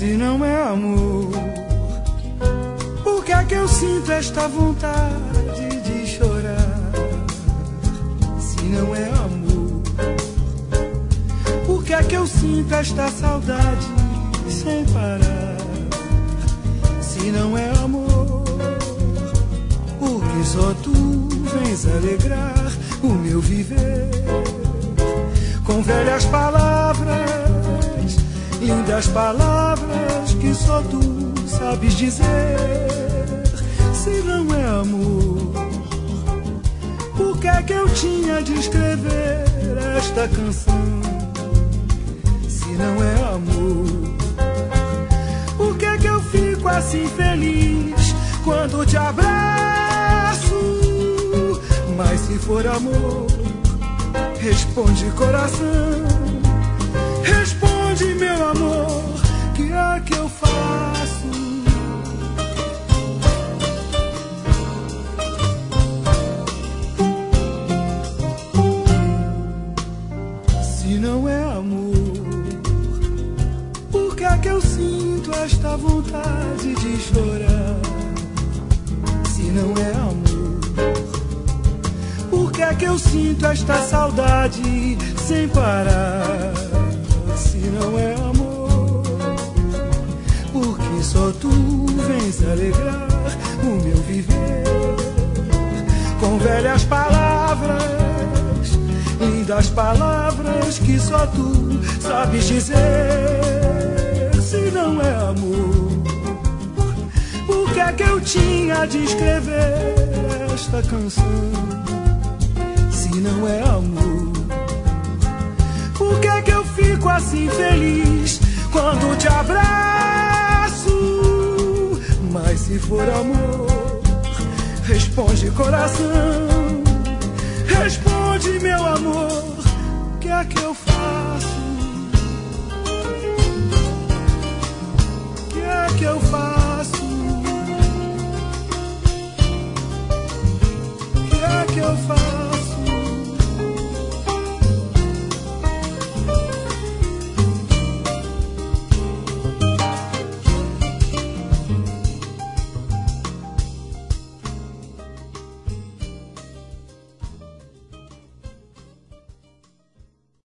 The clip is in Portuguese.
Se não é amor, por que é que eu sinto esta vontade de chorar? Se não é amor, por que é que eu sinto esta saudade sem parar? Se não é amor, porque só tu vens alegrar o meu viver com velhas palavras, lindas palavras que só tu sabes dizer. Se não é amor, por que é que eu tinha de escrever esta canção? Se não é amor, por que é que eu fico assim feliz quando te abraço? Mas se for amor, responde coração, responde meu amor, que é que eu faço? Se não é amor, por que é que eu sinto esta vontade de chorar? Se não é amor, por que é que eu sinto esta saudade sem parar? Se não é amor, porque só tu vens alegrar o meu viver com velhas palavras, lindas palavras que só tu sabes dizer. Se não é amor, por que é que eu tinha de escrever esta canção? Se não é amor, por que é que eu fico assim feliz quando te abraço? Mas se for amor, responde coração, responde meu amor, o que é que eu faço?